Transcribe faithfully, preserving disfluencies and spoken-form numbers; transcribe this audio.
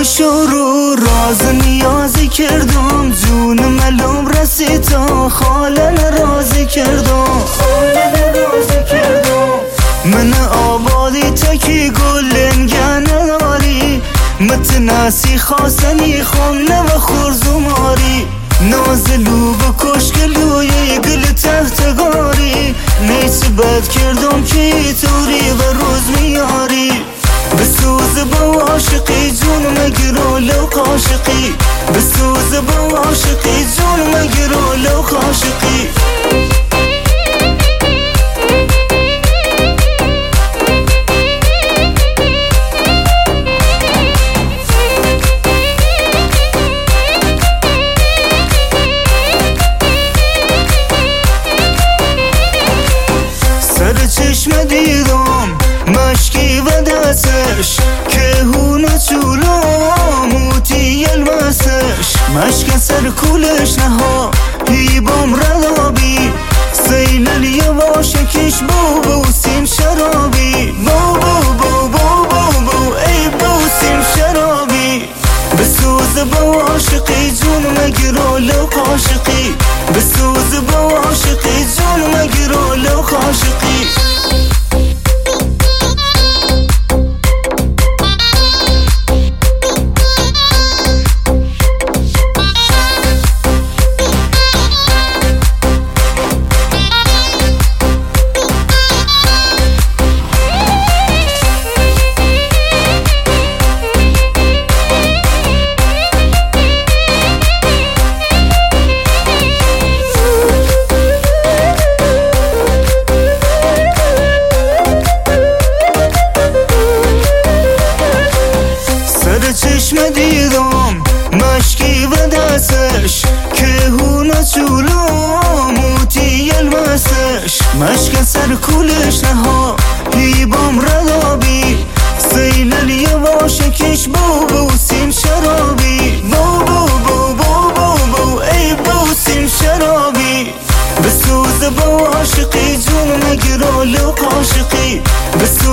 شروع راز نیازی کردم، جون ملوم رسید تا خالن رازی کردم، خالن رازی کردم. من آبادی تکی گلنگن داری، متناسی خواستنی خونه و خورزماری، نازلو به کشکلوی گل تحتگاری، نیچه بد کردم که توری و روز میاری، بسوز با عاشقی جون مگرو لو قاشقی، بسوز با عاشقی جون مگرو لو قاشقی. سر چشم دیدم مشکی و دستش، که هونه چولو موتی المسش، مشک سر کولش نها هیبام ردابی، سیل یواشکش بو بو سیم شرابی، بو بو بو بو بو بو ای بو سیم شرابی، بسوز با عاشقی جون مگرو لو قاشقی، بسوز با عاشقی جون مگرو لو قاشقی. چشم دیدم مشکی و دستش، که هونه چولو موتی المسش، مشک سر کولش نها هیبام ردابی، سیل یواشکش بو بو سیم شرابی، بو بو بو بو بو بو ای بو سیم شرابی، بسوز با عاشقی جون مگرو لو قاشقی، بسوز